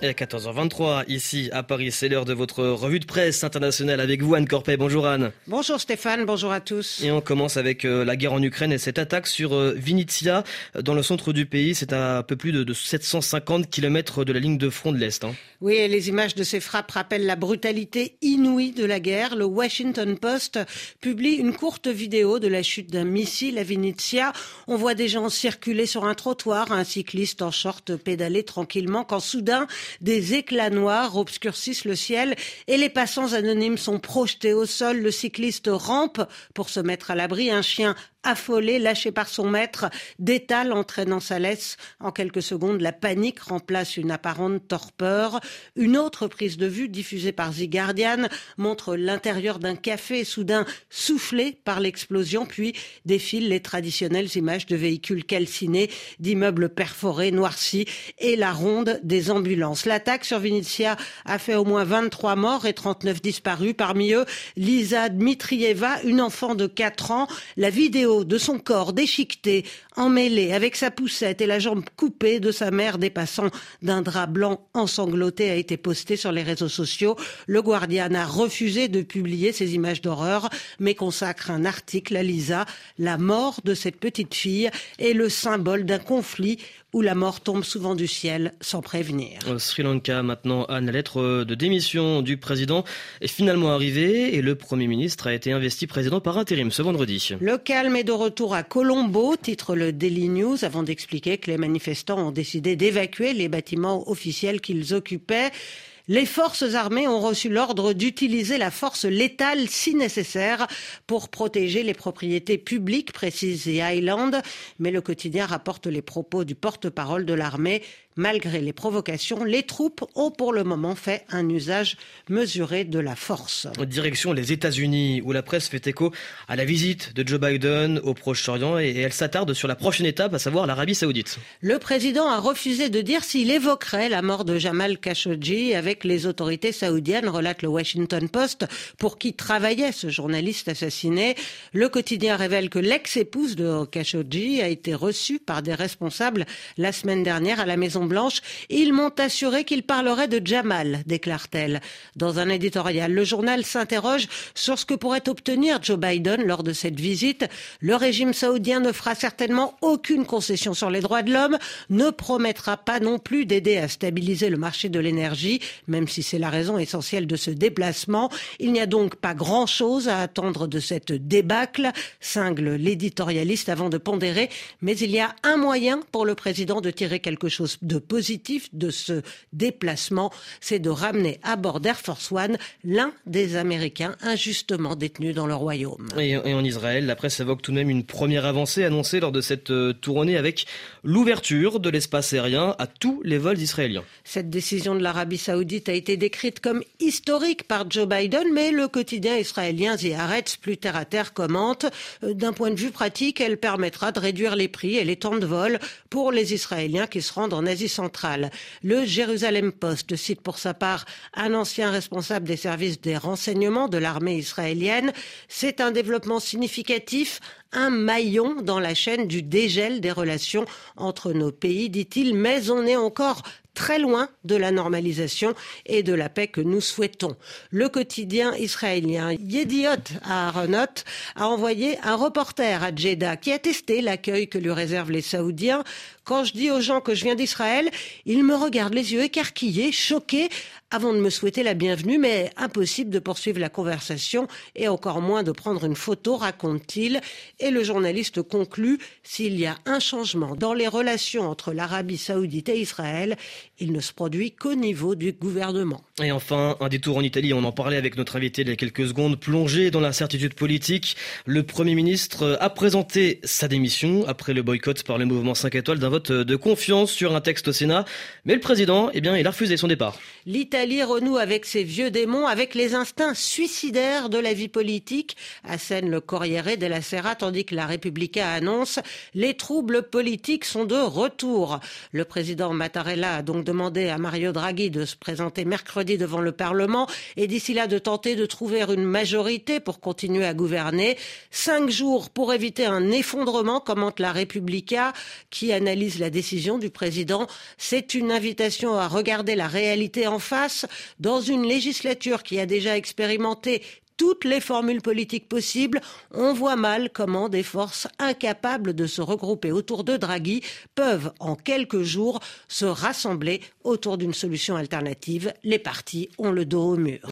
Et à 14h23, ici à Paris, c'est l'heure de votre revue de presse internationale avec vous, Anne Corpet. Bonjour Anne. Bonjour Stéphane, bonjour à tous. Et on commence avec la guerre en Ukraine et cette attaque sur Vinnytsia, dans le centre du pays. C'est à un peu plus de 750 km de la ligne de front de l'Est. Oui, et les images de ces frappes rappellent la brutalité inouïe de la guerre. Le Washington Post publie une courte vidéo de la chute d'un missile à Vinnytsia. On voit des gens circuler sur un trottoir, un cycliste en short pédaler tranquillement, quand soudain, des éclats noirs obscurcissent le ciel et les passants anonymes sont projetés au sol. Le cycliste rampe pour se mettre à l'abri. Un chien affolé, lâché par son maître, détale entraînant sa laisse. En quelques secondes, la panique remplace une apparente torpeur. Une autre prise de vue diffusée par The Guardian montre l'intérieur d'un café soudain soufflé par l'explosion, puis défilent les traditionnelles images de véhicules calcinés, d'immeubles perforés, noircis et la ronde des ambulances. L'attaque sur Vinnytsia a fait au moins 23 morts et 39 disparus. Parmi eux, Lisa Dmitrieva, une enfant de 4 ans. La vidéo de son corps déchiqueté, emmêlé avec sa poussette et la jambe coupée de sa mère dépassant d'un drap blanc ensanglanté a été postée sur les réseaux sociaux. Le Guardian a refusé de publier ces images d'horreur, mais consacre un article à Lisa. La mort de cette petite fille est le symbole d'un conflit où la mort tombe souvent du ciel sans prévenir. Au Sri Lanka, maintenant, Anne, la lettre de démission du président est finalement arrivée et le Premier ministre a été investi président par intérim ce vendredi. Le calme est de retour à Colombo, titre le Daily News, avant d'expliquer que les manifestants ont décidé d'évacuer les bâtiments officiels qu'ils occupaient. Les forces armées ont reçu l'ordre d'utiliser la force létale si nécessaire pour protéger les propriétés publiques, précise The Island. Mais le quotidien rapporte les propos du porte-parole de l'armée. Malgré les provocations, les troupes ont pour le moment fait un usage mesuré de la force. Direction les États-Unis, où la presse fait écho à la visite de Joe Biden au Proche-Orient et elle s'attarde sur la prochaine étape, à savoir l'Arabie Saoudite. Le président a refusé de dire s'il évoquerait la mort de Jamal Khashoggi avec les autorités saoudiennes, relate le Washington Post, pour qui travaillait ce journaliste assassiné. Le quotidien révèle que l'ex-épouse de Khashoggi a été reçue par des responsables la semaine dernière à la Maison-Blanche. Ils m'ont assuré qu'il parlerait de Jamal, déclare-t-elle. Dans un éditorial, le journal s'interroge sur ce que pourrait obtenir Joe Biden lors de cette visite. Le régime saoudien ne fera certainement aucune concession sur les droits de l'homme, ne promettra pas non plus d'aider à stabiliser le marché de l'énergie, même si c'est la raison essentielle de ce déplacement. Il n'y a donc pas grand-chose à attendre de cette débâcle, cingle l'éditorialiste avant de pondérer, mais il y a un moyen pour le président de tirer quelque chose de positif de ce déplacement, c'est de ramener à bord d'Air Force One l'un des Américains injustement détenus dans le royaume. Et en Israël, la presse évoque tout de même une première avancée annoncée lors de cette tournée avec l'ouverture de l'espace aérien à tous les vols israéliens. Cette décision de l'Arabie Saoudite a été décrite comme historique par Joe Biden, mais le quotidien israélien The Haaretz, plus terre à terre, commente d'un point de vue pratique, elle permettra de réduire les prix et les temps de vol pour les Israéliens qui se rendent en Asie centrale. Le Jérusalem Post cite pour sa part un ancien responsable des services des renseignements de l'armée israélienne. C'est un développement significatif, un maillon dans la chaîne du dégel des relations entre nos pays, dit-il, mais on est encore très loin de la normalisation et de la paix que nous souhaitons. Le quotidien israélien Yediot Aharonot a envoyé un reporter à Jeddah qui a testé l'accueil que lui réservent les Saoudiens. Quand je dis aux gens que je viens d'Israël, ils me regardent les yeux écarquillés, choqués, avant de me souhaiter la bienvenue, mais impossible de poursuivre la conversation et encore moins de prendre une photo, raconte-t-il. Et le journaliste conclut, s'il y a un changement dans les relations entre l'Arabie Saoudite et Israël, il ne se produit qu'au niveau du gouvernement. Et enfin, un détour en Italie, on en parlait avec notre invité il y a quelques secondes, plongé dans l'incertitude politique. Le Premier ministre a présenté sa démission après le boycott par le mouvement 5 étoiles d'un vote de confiance sur un texte au Sénat. Mais le président, il a refusé son départ. L'Italie l'Italie renoue avec ses vieux démons, avec les instincts suicidaires de la vie politique, assène le Corriere della Sera, tandis que la Repubblica annonce « Les troubles politiques sont de retour ». Le président Mattarella a donc demandé à Mario Draghi de se présenter mercredi devant le Parlement et d'ici là de tenter de trouver une majorité pour continuer à gouverner. 5 jours pour éviter un effondrement, commente la Repubblica, qui analyse la décision du président. C'est une invitation à regarder la réalité en face. Dans une législature qui a déjà expérimenté toutes les formules politiques possibles, on voit mal comment des forces incapables de se regrouper autour de Draghi peuvent, en quelques jours, se rassembler autour d'une solution alternative. Les partis ont le dos au mur.